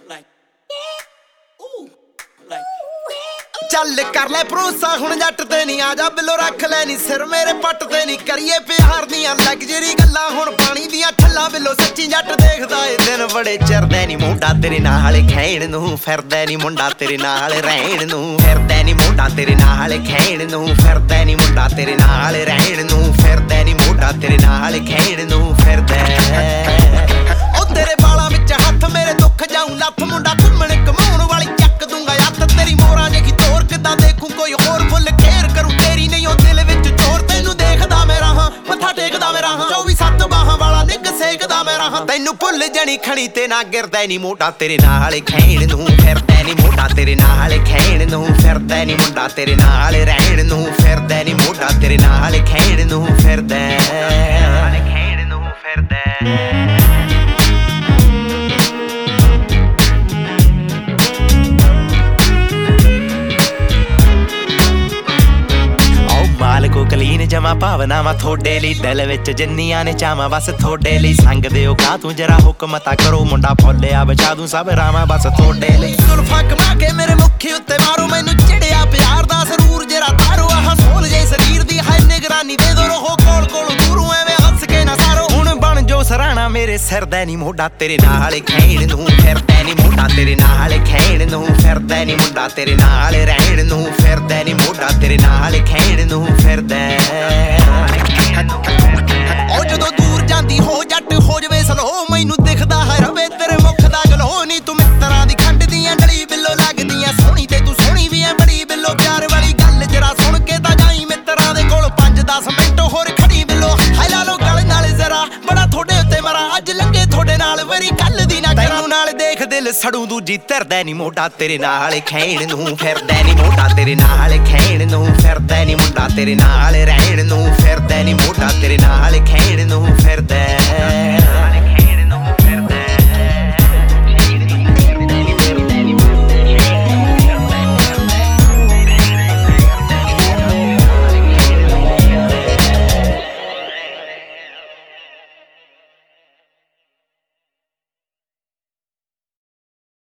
ਚੱਲ ਕਰ ਲੈ ਭਰੋਸਾ ਹੁਣ ਜੱਟ ਤੇ ਨਹੀਂ ਆ ਜਾ ਬਿੱਲੋ ਰੱਖ ਲੈ ਨੀ ਸਿਰ ਮੇਰੇ ਪੱਟ ਤੇ ਨਹੀਂ ਕਰੀਏ ਪਿਆਰ ਦੀਆਂ ਲਗਜ਼ਰੀ ਗੱਲਾਂ ਹੁਣ ਪਾਣੀ ਦੀਆਂ ਠੱਲਾਂ ਬਿੱਲੋ ਸੱਚੀ ਜੱਟ ਦੇਖਦਾ ਏ ਦਿਨ ਬੜੇ ਚਿਰਦੇ ਨੀ ਮੁੰਡਾ ਤੇਰੇ ਨਾਲ ਖੈਣ ਨੂੰ ਫਿਰਦਾ ਨੀ ਮੁੰਡਾ ਤੇਰੇ ਨਾਲ ਰਹਿਣ ਨੂੰ ਫਿਰਦਾ ਨੀ ਮੁੰਡਾ ਤੇਰੇ ਨਾਲ ਖੈਣ ਨੂੰ ਫਿਰਦਾ ਨੀ ਮੁੰਡਾ ਤੇਰੇ ਨਾਲ ਰਹਿਣ ਨੂੰ ਫਿਰਦਾ ਨੀ ਮੁੰਡਾ ਤੇਰੇ ਨਾਲ ਖੈਣ ਨੂੰ ਫਿਰਦਾ ਉਹ ਤੇਰੇ ਬਾਲਾਂ ਵਿੱਚ ਹੱਥ ਮੇਰੇ ਦੁੱਖ ਜਾਉ ਲੱਥ ਮੁੰਡਾ ਘੁੰਮਣ ਕਮਾਉਣ ਵਾਲੀ ਚੱਕ ਦੂੰਗਾ ਹੱਥ ਤੇਰੀ ਮੋਰਾਂ ਜਿਹੀ ਤੋਰ ਕਿਦਾਂ ਦੇਖੂ ਕੋਈ ਹੋਰ ਫੁੱਲ ਖੇਰ ਕਰੂ ਤੇਰੀ ਨਹੀਂ ਉਹ ਦਿਲ ਵਿੱਚ ਚੋਰ ਤੈਨੂੰ ਦੇਖਦਾ ਮੇਰਾ ਹਾਂ ਮੱਥਾ ਟੇਕਦਾ ਮੇਰਾ ਹਾਂ 24/7 ਬਾਹਾਂ ਵਾਲਾ ਨਿੱਘ ਸੇਕਦਾ ਮੇਰਾ ਹਾਂ ਤੈਨੂੰ ਭੁੱਲ ਜਣੀ ਖਣੀ ਤੇ ਨਾ ਗਿਰਦਾ ਨੀ ਮੋਢਾ ਤੇਰੇ ਨਾਲ ਖੈਣ ਨੂੰ ਫਿਰਦਾ ਨੀ ਮੋਢਾ ਤੇਰੇ ਨਾਲ ਖੈਣ ਨੂੰ ਫਿਰਦਾ ਨੀ ਮੁੰਡਾ ਤੇਰੇ ਨਾਲ ਰਹਿਣ ਨੂੰ ਫਿਰਦਾ ਨੀ ਮੋਢਾ ਤੇਰੇ ਨਾਲ ਖੈਣ ਨੂੰ ਫਿਰਦਾ ਖੈਣ ਨੂੰ ਫਿਰਦਾ ਮਾਲਕੋ ਕਲੀਨ ਜਮਾ ਭਾਵਨਾਵਾਂ ਥੋੜੇ ਲਈ ਦਿਲ ਵਿੱਚ ਜਿੰਨੀਆਂ ਨੇ ਚਾਵਾਂ ਬਸ ਥੋੜੇ ਲਈ ਸੰਗਦੇ ਹੋ ਕਾ ਤੂੰ ਜਰਾ ਹੁਕਮ ਤਾਂ ਕਰੋ ਮੁੰਡਾ ਫੁੱਲਿਆ ਬਚਾ ਦੂੰ ਸਭ ਰਾਵਾਂ ਬਸ ਥੋੜੇ ਲਈ ਸੁਲਫਾ ਕਮਾ ਕੇ ਮੇਰੇ ਮੁੱਖੀ ਉੱਤੇ ਮਾਰੋ ਮੈਨੂੰ ਚਿੜਿਆ ਪਿਆਰ ਦਾ ਸਰੂਰ ਜਰਾ ਤਾਰੋ ਆਹ ਸੋਲ ਜੇ ਸਰੀਰ ਦੀ ਹਾਈ ਨਿਗਰਾਨੀ ਦੇ ਦੋ ਰਹੋ ਕੋਲ ਕੋਲ ਦੂਰੋਂ ਐਵੇਂ ਹੱਸ ਕੇ ਨਾ ਸਾਰੋ ਹੁਣ ਬਣ ਜੋ ਸਰਾਣਾ ਮੇਰੇ ਸਿਰ ਦਾ ਨੀ ਮੋਢਾ ਤੇਰੇ ਨਾਲ ਖੈਣ ਨੂੰ ਫਿਰਦਾ ਨੀ ਮੋਢਾ ਤੇਰੇ ਨਾਲ ਖੈਣ ਨੂੰ ਫਿਰਦਾ ਨੀ ਮੁੰਡਾ ਤੇਰੇ ਨਾਲ ਰਹਿਣ ਨੂੰ ਫਿਰਦਾ ਨੀ ਮੋਢਾ ਤੇਰੇ ਨਾਲ ਖੈਣ ਨੂੰ ਫਿਰਦਾ ਉਹ ਜਦੋਂ ਦੂਰ ਜਾਂਦੀ ਹੋ ਜੱਟ ਹੋ ਜਵੇ ਸਲੋ ਮੈਨੂੰ ਦਿਖਦਾ ਹੈ ਰਵੇ ਤੇਰੇ ਮੁਖ ਦਾ ਗਲੋ ਨੀ ਤੂੰ ਮਿੱਤਰਾਂ ਦੀ ਖੰਡ ਦੀਆਂ ਡਲੀ ਬਿੱਲੋ ਲੱਗਦੀਆਂ ਸੋਹਣੀ ਤੇ ਤੂੰ ਸੋਹਣੀ ਵੀ ਐ ਬੜੀ ਬਿੱਲੋ ਪਿਆਰ ਵਾਲੀ ਗੱਲ ਜਰਾ ਸੁਣ ਕੇ ਤਾਂ ਜਾਈ ਮਿੱਤਰਾਂ ਦੇ ਕੋਲ 5-10 ਮਿੰਟ ਹੋਰ ਖੜੀ ਬਿੱਲੋ ਹਾਏ ਲਾ ਲੋ ਗਲ ਨਾਲ ਜ਼ਰਾ ਬੜਾ ਥੋੜੇ ਉੱਤੇ ਮਰਾ ਅੱਜ ਲੰਗੇ ਥੋੜੇ ਨਾਲ ਵਰੀ ਕੱਲ ਦੀ ਨਾ ਤੈਨੂੰ ਨਾਲ ਦੇਖ ਦਿਲ ਸੜੂ ਦੂਜੀ ਧਰਦਾ ਨੀ ਮੋਢਾ ਤੇਰੇ ਨਾਲ ਖੈਣ ਨੂੰ ਫਿਰਦਾ ਨੀ ਮੋਢਾ ਤੇਰੇ ਨਾਲ ਖੈਣ ਨੂੰ ਫਿਰਦਾ ਨੀ ਮੁੰਡਾ ਤੇਰੇ ਨਾਲ ਰਹਿਣ ਨੂੰ ਫਿਰਦਾ ਨੀ ਮੋਢਾ ਤੇਰੇ ਨਾਲ ਖੈਣ ਨੂੰ ਫਿਰਦਾ